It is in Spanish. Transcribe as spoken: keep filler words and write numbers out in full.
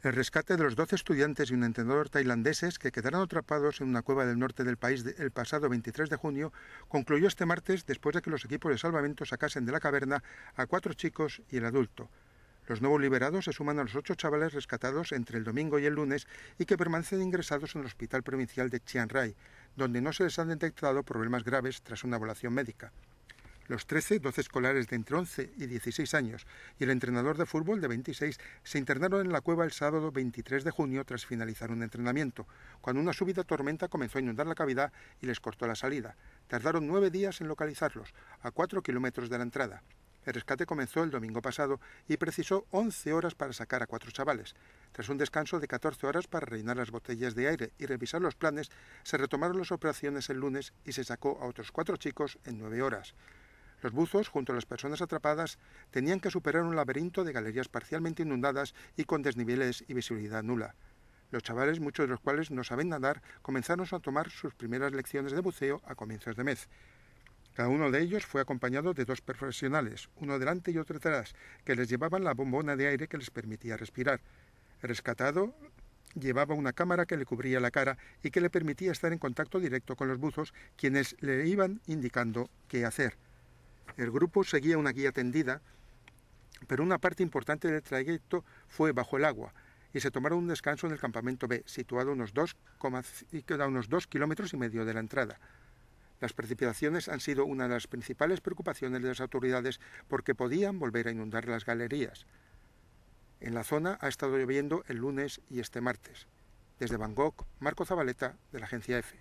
El rescate de los doce estudiantes y un entrenador tailandeses que quedaron atrapados en una cueva del norte del país el pasado veintitrés de junio concluyó este martes después de que los equipos de salvamento sacasen de la caverna a cuatro chicos y el adulto. Los nuevos liberados se suman a los ocho chavales rescatados entre el domingo y el lunes y que permanecen ingresados en el Hospital Provincial de Chiang Rai, donde no se les han detectado problemas graves tras una evaluación médica. Los trece, doce escolares de entre once y dieciséis años y el entrenador de fútbol de veintiséis se internaron en la cueva el sábado veintitrés de junio tras finalizar un entrenamiento, cuando una súbita tormenta comenzó a inundar la cavidad y les cortó la salida. Tardaron nueve días en localizarlos, a cuatro kilómetros de la entrada. El rescate comenzó el domingo pasado y precisó once horas para sacar a cuatro chavales. Tras un descanso de catorce horas para rellenar las botellas de aire y revisar los planes, se retomaron las operaciones el lunes y se sacó a otros cuatro chicos en nueve horas. Los buzos, junto a las personas atrapadas, tenían que superar un laberinto de galerías parcialmente inundadas y con desniveles y visibilidad nula. Los chavales, muchos de los cuales no saben nadar, comenzaron a tomar sus primeras lecciones de buceo a comienzos de mes. Cada uno de ellos fue acompañado de dos profesionales, uno delante y otro detrás, que les llevaban la bombona de aire que les permitía respirar. El rescatado llevaba una cámara que le cubría la cara y que le permitía estar en contacto directo con los buzos, quienes le iban indicando qué hacer. El grupo seguía una guía tendida, pero una parte importante del trayecto fue bajo el agua y se tomaron un descanso en el campamento B, situado a unos dos, a unos dos kilómetros y medio de la entrada. Las precipitaciones han sido una de las principales preocupaciones de las autoridades porque podían volver a inundar las galerías. En la zona ha estado lloviendo el lunes y este martes. Desde Bangkok, Marco Zabaleta, de la agencia EFE.